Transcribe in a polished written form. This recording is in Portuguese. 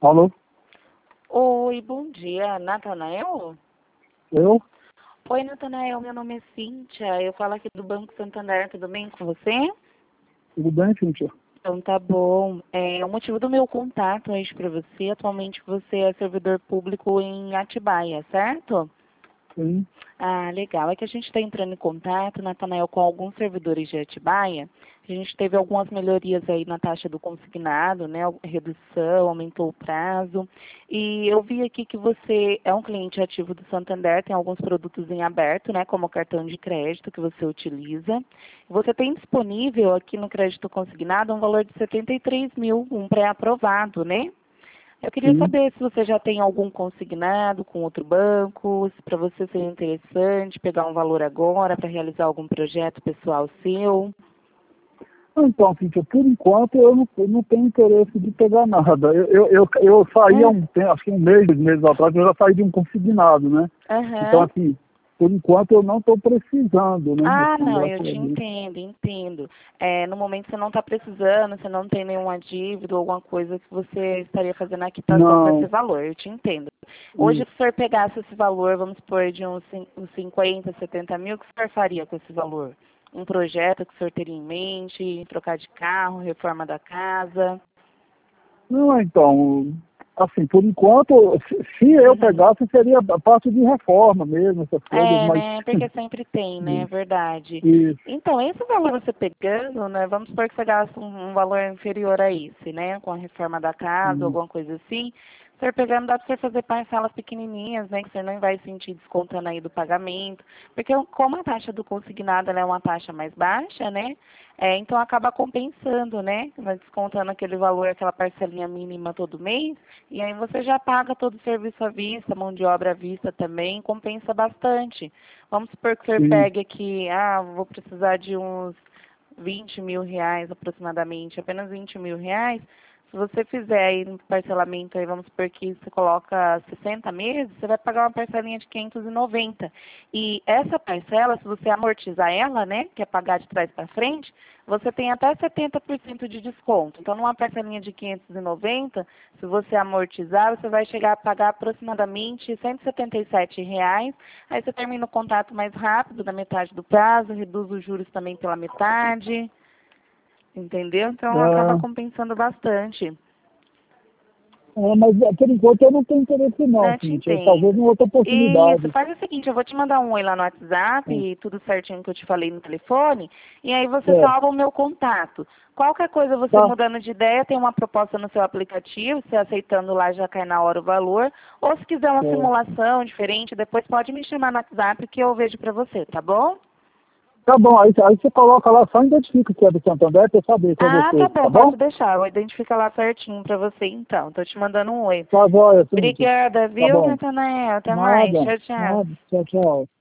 Alô? Oi, bom dia, Natanael? Eu? Oi, Natanael, meu nome é Cíntia, eu falo aqui do Banco Santander, tudo bem com você? Tudo bem, Cíntia? Então tá bom. O motivo do meu contato hoje para você, atualmente você é servidor público em Atibaia, certo? Sim. Ah, legal. É que a gente está entrando em contato, Natanael, com alguns servidores de Atibaia. A gente teve algumas melhorias aí na taxa do consignado, né? Redução, aumentou o prazo. E eu vi aqui que você é um cliente ativo do Santander, tem alguns produtos em aberto, né? Como o cartão de crédito que você utiliza. Você tem disponível aqui no crédito consignado um valor de 73 mil, um pré-aprovado, né? Eu queria Sim. saber se você já tem algum consignado com outro banco, se para você seria interessante pegar um valor agora para realizar algum projeto pessoal seu. Então, Cíntia, por enquanto eu não tenho interesse de pegar nada. Eu saí há Hum, um tempo, acho que um mês, 2 meses atrás, eu já saí de um consignado, né? Então, Aham. assim, por enquanto eu não estou precisando, né? Ah, Assim, não, eu graças a te Deus. entendo, entendo. No momento você não está precisando, você não tem nenhuma dívida ou alguma coisa que você estaria fazendo a quitação com esse Não. valor, eu te entendo. Hoje, Isso. se o senhor pegasse esse valor, vamos supor, de uns 50, 70 mil, o que o senhor faria com esse valor? Um projeto que o senhor teria em mente, trocar de carro, reforma da casa? Não, então, assim, por enquanto, se eu pegasse, seria a parte de reforma mesmo, essas coisas, mas... Né? Porque sempre tem, né? É verdade. Isso. Então, esse valor você pegando, né? Vamos supor que você gasta um valor inferior a esse, né? Com a reforma da casa, Isso. alguma coisa assim. Você pegando, dá para você fazer parcelas pequenininhas, né? Que você não vai sentir descontando aí do pagamento. Porque como a taxa do consignado ela é uma taxa mais baixa, né? Então acaba compensando, né? Vai descontando aquele valor, aquela parcelinha mínima todo mês. E aí você já paga todo o serviço à vista, mão de obra à vista também, compensa bastante. Vamos supor que o senhor Sim. pegue aqui, vou precisar de uns 20 mil reais aproximadamente, apenas 20 mil reais. Se você fizer aí no parcelamento, aí vamos supor que você coloca 60 meses, você vai pagar uma parcelinha de 590. E essa parcela, se você amortizar ela, né, que é pagar de trás para frente, você tem até 70% de desconto. Então, numa parcelinha de 590, se você amortizar, você vai chegar a pagar aproximadamente R$ 177. Aí você termina o contrato mais rápido, da metade do prazo, reduz os juros também pela metade, entendeu? Então, acaba É, compensando bastante. mas por enquanto eu não tenho interesse não, Né, te Cíntia. Talvez entendo. em outra Isso, oportunidade. faz o seguinte, eu vou te mandar um oi lá no WhatsApp, É, e tudo certinho que eu te falei no telefone, e aí você certo. salva o meu contato. Qualquer coisa você Tá, mudando de ideia, tem uma proposta no seu aplicativo, você aceitando lá já cai na hora o valor, ou se quiser uma certo. simulação diferente, depois pode me chamar no WhatsApp que eu vejo pra você, tá bom? Tá bom, aí você coloca lá, só identifica que é do Santander para eu saber que é Ah, tá você, tá bom, bom? pode deixar, eu identifico lá certinho pra você então. Tô te mandando um oi. Tá jóia, Cíntia. Obrigada, Tá viu, bom. Natanael? Até mais. Nada, Tchau, tchau. nada. Tchau, tchau.